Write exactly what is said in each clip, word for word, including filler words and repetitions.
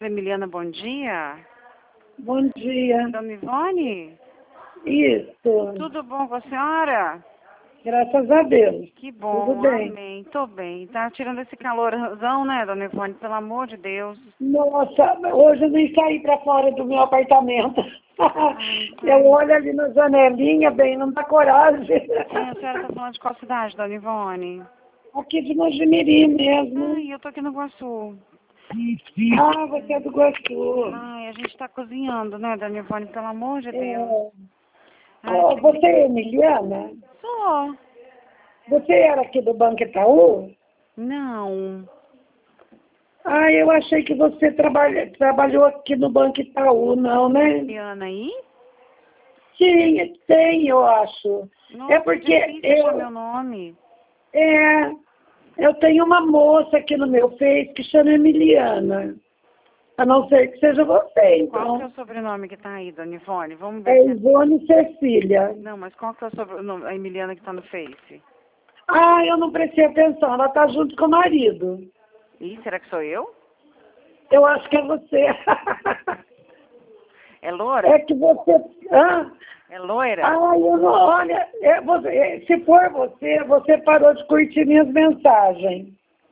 Emiliana, bom dia. Bom dia. Dona Ivone? Isso. Tudo bom com a senhora? Graças a Deus. Que bom, Tudo bem. amém. Tô bem. Tá tirando esse calorzão, né, Dona Ivone? Pelo amor de Deus. Nossa, hoje eu nem saí para fora do meu apartamento. Ai, eu olho ali na janelinha, bem, não dá coragem. É, a senhora tá falando de qual cidade, Dona Ivone? Aqui de Mojimirim mesmo. Ai, eu tô aqui no Guaçu. Ah, você é do Guaçu. Ai, a gente tá cozinhando, né, Dona Ivone? Pelo amor de Deus. É. Ai, Oh, que... você é Emiliana? Sou. Você era aqui do Banco Itaú? Não. Ah, eu achei que você trabalha, trabalhou aqui no Banco Itaú, não, né? Emiliana aí? Sim, tem, eu acho. Nossa, É porque é difícil achar eu, meu nome. é, eu tenho uma moça aqui no meu Face que chama Emiliana. A não ser que seja você, Qual que é então. o sobrenome que tá aí, Dona Ivone? Vamos É ver se... Ivone Cecília. Não, mas qual que é o sobrenome? A Emiliana que tá no Face. Ah, eu não prestei atenção. Ela está junto com o marido. Ih, será que sou eu? Eu acho que é você. É loura? É que você... Ah, É loira? ah eu não... Olha, é você, é, se for você, você parou de curtir minhas mensagens.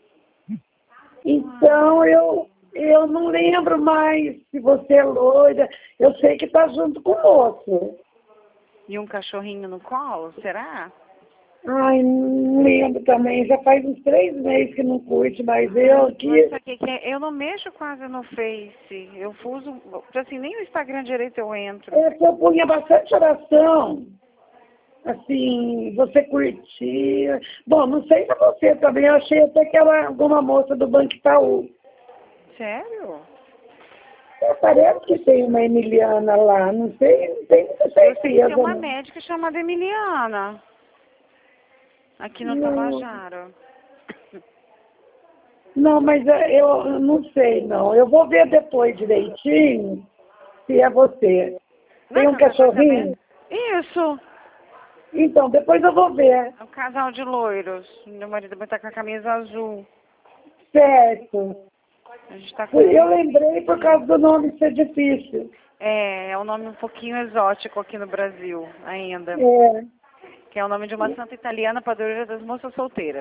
Então, eu, eu não lembro mais se você é loira. Eu sei que está junto com o moço. E um cachorrinho no colo, será? Ai, não lembro também. Já faz uns três meses que não curte, mas eu Mas aqui... sabe o que que é? Eu não mexo quase no Face. Eu uso, assim, nem o Instagram direito eu entro. É que eu punha bastante oração. Assim, você curtia. Bom, não sei se você também. Eu achei até que era alguma moça do Banco Itaú. Sério? É, parece que tem uma Emiliana lá. Não sei, não tenho muita Eu sei que tem certeza. uma Não. médica chamada Emiliana. Aqui no Não. Tabajara. Não, mas é, eu não sei, não. Eu vou ver depois direitinho se é você. Não é Tem um Santa cachorrinho? Isso. Então, depois eu vou ver. É um casal de loiros. Meu marido vai estar com a camisa azul. Certo. A gente tá com... Eu lembrei por causa do nome ser difícil. É, é um nome um pouquinho exótico aqui no Brasil ainda. É. Que é o nome de uma santa italiana padroeira das moças solteiras.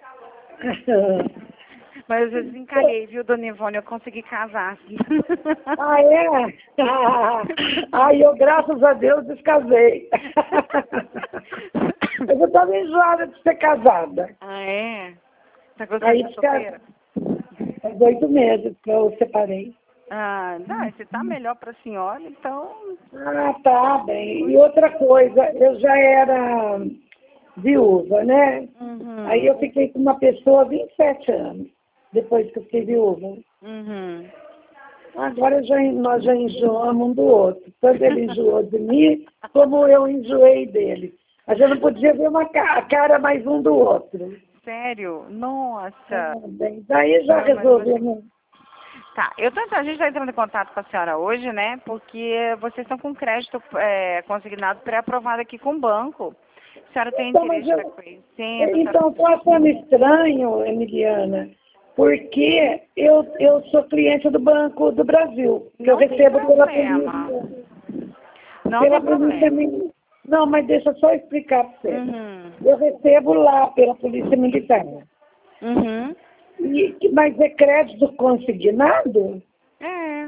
Mas eu desencalhei, viu, Dona Ivone? Eu consegui casar. Ah, é? Ai, eu, graças a Deus, descasei. Eu já estava enjoada de ser casada. Ah, é? Tá gostando Aí, de solteira? faz oito meses que eu separei. Ah, não, se tá melhor pra senhora, então... Ah, tá bem. E outra coisa, eu já era viúva, né? Uhum. Aí eu fiquei com uma pessoa há vinte e sete anos, depois que eu fiquei viúva. Uhum. Agora já, nós já enjoamos um do outro. Tanto ele enjoou de mim, como eu enjoei dele. A gente não podia ver uma ca- a cara mais um do outro. Sério? Nossa. Ah, bem, daí já Não, mas você- resolvemos. Tá, eu tô, a gente está entrando em contato com a senhora hoje, né? Porque vocês estão com crédito é, consignado pré-aprovado aqui com o banco. A senhora tem Então, mas interesse de eu, estar conhecendo? então, estou achando estranho, Emiliana, porque eu, eu sou cliente do Banco do Brasil, que eu Não tem recebo pela problema. polícia. Não Pela tem polícia problema. militar. Não, mas deixa eu só explicar para você. Uhum. Eu recebo lá pela polícia militar. Uhum. E, mas é crédito consignado? É.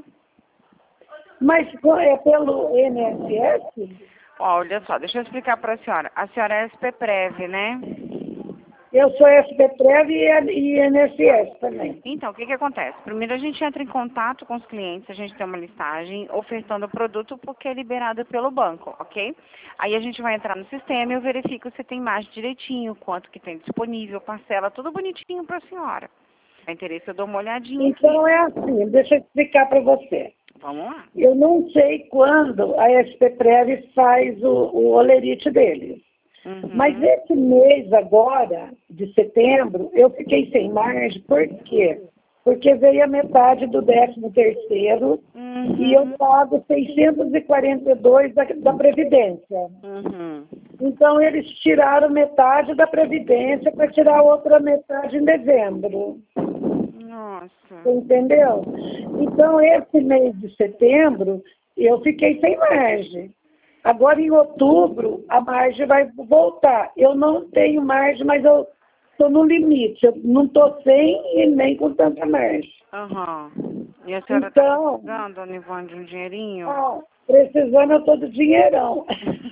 Mas co- é pelo I N S S? Olha só, deixa eu explicar para a senhora. A senhora é S P Prev, né? Eu sou S P Prev e I N S S também. Então, o que que acontece? Primeiro a gente entra em contato com os clientes, a gente tem uma listagem ofertando o produto porque é liberado pelo banco, ok? Aí a gente vai entrar no sistema e eu verifico se tem imagem direitinho, quanto que tem disponível, parcela, tudo bonitinho para a senhora. Se é interesse, eu dou uma olhadinha aqui. Então é assim, deixa eu explicar para você. Vamos lá. Eu não sei quando a S P Prev faz o, o olerite deles. Uhum. Mas esse mês agora, de setembro, eu fiquei sem margem. Por quê? Porque veio a metade do décimo terceiro Uhum. e eu pago seiscentos e quarenta e dois da, da Previdência. Uhum. Então, eles tiraram metade da Previdência para tirar a outra metade em dezembro. Nossa. Você entendeu? Então, esse mês de setembro, eu fiquei sem margem. Agora, em outubro, a margem vai voltar. Eu não tenho margem, mas eu estou no limite. Eu não estou sem e nem com tanta margem. Aham. E a senhora está Então, precisando, dona Ivone, de um dinheirinho? ah, precisando eu estou do dinheirão.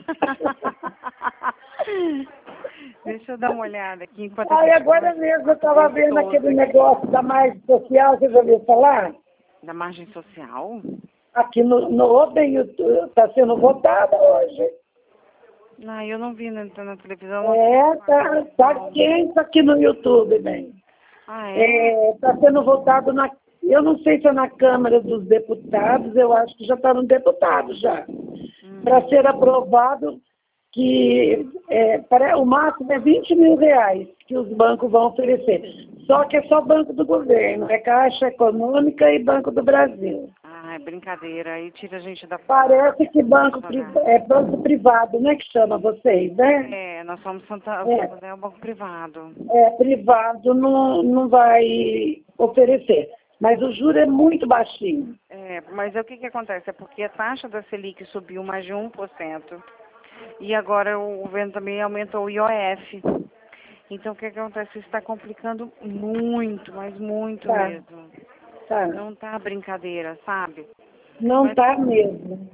Deixa eu dar uma olhada aqui. Enquanto Aí a gente agora conversa mesmo eu estava vendo gostoso aquele aqui. negócio da margem social, você já ouviu falar? Da margem social? Aqui no, no bem, está sendo votada hoje. Não, eu não vi na, na televisão. Não É, sei tá, tá quente aqui no YouTube, bem. Ah, é? Está sendo votado na. Eu não sei se é na Câmara dos Deputados, eu acho que já está no deputado já. Hum. Para ser aprovado que é, para, o máximo é vinte mil reais que os bancos vão oferecer. Só que é só banco do governo, é Caixa Econômica e Banco do Brasil. Ah, é brincadeira. Aí tira a gente da... Parece que banco pri, é banco privado, né, que chama vocês, né? É, nós somos Santa, É. Santander é um banco privado. É, privado não, não vai oferecer. Mas o juro é muito baixinho. É, mas o que que acontece? É porque a taxa da Selic subiu mais de um por cento. E agora o governo também aumentou o I O F. Então o que que acontece? Isso está complicando muito, mas muito Tá, mesmo. tá. Não tá brincadeira, sabe? Não Mas está mesmo.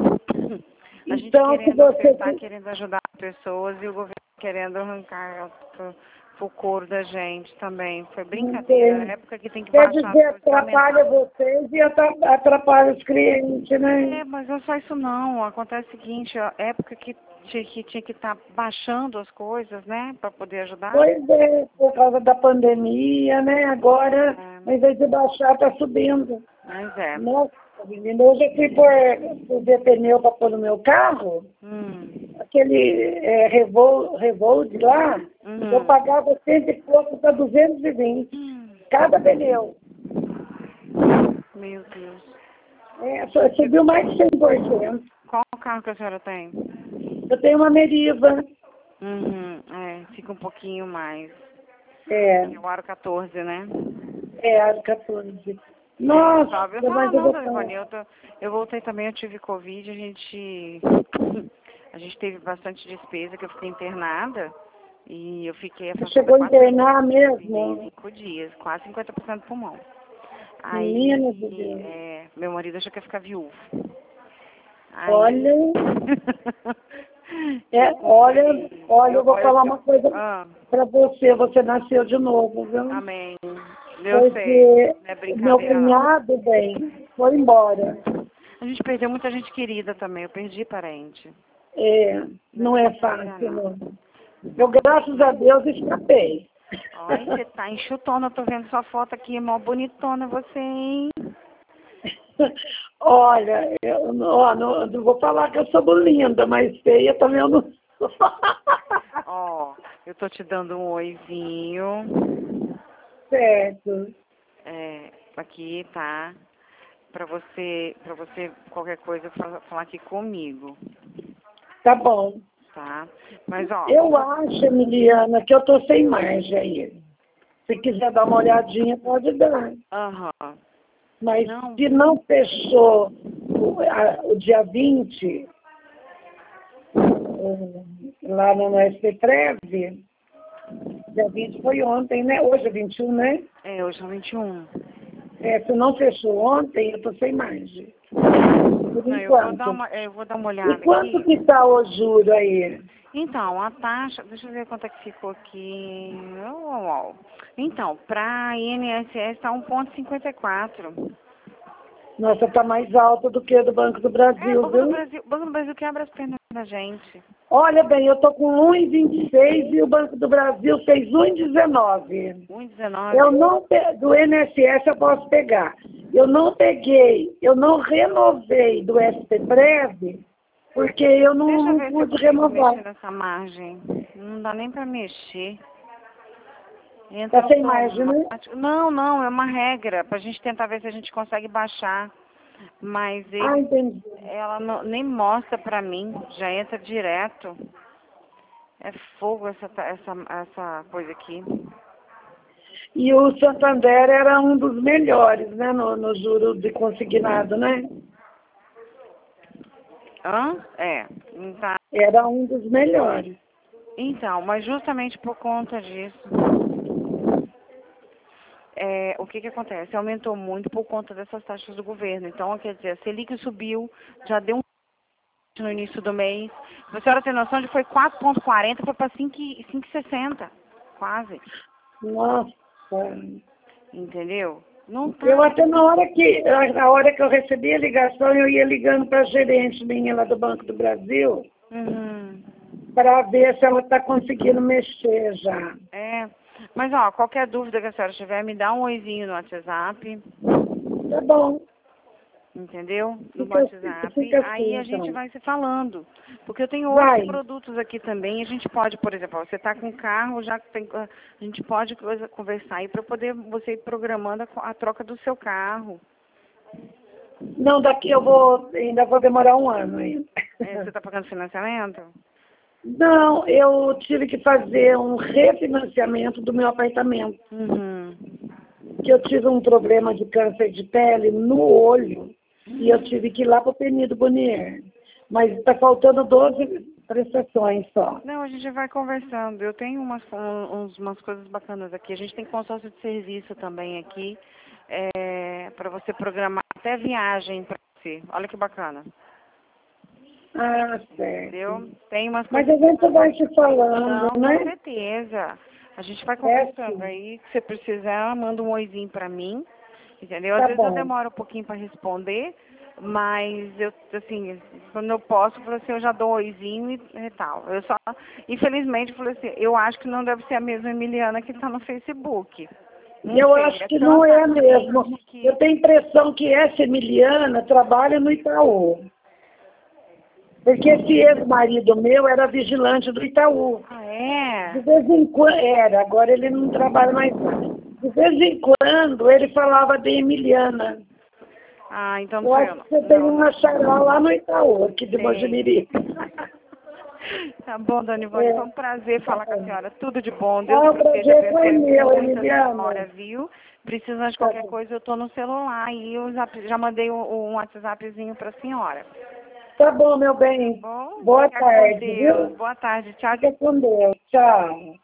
a gente Então, se querendo você... ofertar, querendo ajudar as pessoas e o governo querendo arrancar pro, pro couro da gente também. Foi brincadeira. Na época que tem que Quer baixar as dizer, coisas que atrapalha aumentaram. vocês e atra- atrapalha os clientes, né? É, mas não é só isso não. Acontece o seguinte, a época que tinha que tinha que estar baixando as coisas, né, para poder ajudar. Pois é, por causa da pandemia, né? Agora, É, ao invés de baixar, está subindo. mas é. Nossa, menina, hoje eu fui por, por ver pneu para pôr no meu carro, Hum. aquele é, Revolt, Revolt lá, Uhum. eu pagava cento e pouco para duzentos e vinte, Hum. cada pneu. Meu Deus. É, só- subiu mais de cem por cento. Qual carro que a senhora tem? Eu tenho uma Meriva, Uhum. É, fica um pouquinho mais. é, É o aro quatorze, né? é a quatorze. É, Nossa, sabe? mas Ah, eu não, vou dona falar. Ivone, eu, tô, eu voltei também, eu tive Covid, a gente, a gente teve bastante despesa, que eu fiquei internada, e eu fiquei Você afastada chegou a quase internar vinte e mesmo? cinco dias, quase cinquenta por cento do pulmão. Menina de Aí, Deus. é, meu marido achou que ia ficar viúvo. Aí, Olha, é, eu olha, comprei, olha, eu eu, vou eu, falar eu uma coisa ah, para você. Você nasceu de novo, viu? amém, eu sei, Porque não é meu brincadeira não. cunhado, bem, foi embora. A gente perdeu muita gente querida também, eu perdi parente. É, Não é não é brincadeira fácil, não. não. Eu, graças a Deus, escapei. Olha, você tá enxutona, eu tô vendo sua foto aqui, mó bonitona você, hein? Olha, eu não, não, não vou falar que eu sou linda, mas feia também eu não sou. Ó, eu tô te dando um oizinho. Certo. É, aqui, tá? Pra você, pra você, qualquer coisa, fala- falar aqui comigo, Tá bom. tá? Mas, ó, Eu acho, Emiliana, que eu tô sem margem aí. Se quiser dar uma olhadinha, pode dar. aham, Mas não, se não fechou o, a- o dia vinte, eh, lá no S P Prev, dia vinte foi ontem, né? Hoje é vinte e um, né? é, hoje é vinte e um. É, se não fechou ontem, eu tô sem margem. Por Não, eu vou dar enquanto. uma, eu vou dar uma E olhada quanto aqui. que está o juro aí? Então, a taxa, deixa eu ver quanto é que ficou aqui. Oh, oh, oh. Então, para I N S S está um vírgula cinquenta e quatro. Nossa, está mais alto do que a do Banco do É, o Brasil, Banco do viu? Brasil, o Banco do Brasil quebra as pernas da gente. Olha bem, eu estou com um e vinte e seis e o Banco do Brasil fez um e dezenove. um vírgula Eu dezenove. não pe... Do I N S S eu posso pegar. Eu não peguei, eu não renovei do S P Prev, porque eu não, Deixa eu não ver se eu pude consigo renovar. mexer nessa margem. Não dá nem para mexer. Entra Está sem margem, né? automático. Não, não, é uma regra para a gente tentar ver se a gente consegue baixar. Mas Ah, ele, entendi. ela não, nem mostra para mim, já entra direto. É fogo essa, ta- essa, essa coisa aqui. E o Santander era um dos melhores, né, no, no juro de consignado, né? Hã? É. Então, Era um dos melhores. então, mas justamente por conta disso, é, o que que acontece? Aumentou muito por conta dessas taxas do governo. Então, quer dizer, a Selic subiu, já deu um no início do mês. A senhora tem noção de que foi quatro vírgula quarenta, foi para cinco vírgula sessenta, quase. Nossa. Entendeu? Não tá. Eu até na hora que, na hora que eu recebi a ligação, eu ia ligando para a gerente minha lá do Banco do Brasil, Uhum. para ver se ela está conseguindo mexer já. É. Mas, ó, qualquer dúvida que a senhora tiver, me dá um oizinho no WhatsApp. Tá bom. Entendeu? No Fica, WhatsApp. fica Aí assim, a gente então. vai se falando. Porque eu tenho Vai. outros produtos aqui também. A gente pode, por exemplo, você está com carro, já tem, a gente pode coisa, conversar aí para poder você ir programando a, a troca do seu carro. Não, daqui eu vou, ainda vou demorar um ano ainda. É, você está pagando financiamento? Não, eu tive que fazer um refinanciamento do meu apartamento. Uhum. Que eu tive um problema de câncer de pele no olho e eu tive que ir lá para o Penido Bonier. Mas está faltando doze prestações só. Não, a gente vai conversando. Eu tenho umas, uns, umas coisas bacanas aqui. A gente tem consórcio de serviço também aqui, é, para você programar até viagem para você. Olha que bacana. Ah, Entendeu? certo. Tem umas Mas coisas. a gente vai se falando, Não, com né? certeza. A gente vai É, conversando sim. aí. Se você precisar, manda um oizinho pra mim. Entendeu? Às Tá vezes eu bom. demoro um pouquinho pra responder, mas eu, assim, quando eu posso, eu falo assim, eu já dou um oizinho e, e tal. Eu só, infelizmente, eu falei assim, eu acho que não deve ser a mesma Emiliana que tá no Facebook. Não Eu sei, acho é que não tanta é mesmo. gente que... Eu tenho a impressão que essa Emiliana trabalha no Itaú. Porque esse ex-marido meu era vigilante do Itaú. Ah, De é? vez em quando, era, agora ele não trabalha mais lá. De vez em quando ele falava de Emiliana. Ah, então não Eu foi acho eu, não. que você tem Não, uma xará lá no Itaú, aqui de tem. Mojimirim. Tá bom, Dona Ivone, É, foi um prazer tá falar com a bom. senhora. Tudo de bom. Deus Ah, o proteja, prazer foi abençoe meu, muito a senhora, Emiliana. viu? Precisando de Tá qualquer bom. coisa, eu tô no celular e eu já, já mandei um, um WhatsAppzinho pra senhora. Tá bom, meu bem. Bom, Boa fica com tarde, Deus. viu? Boa tarde. Tchau. Fica com Deus. Tchau.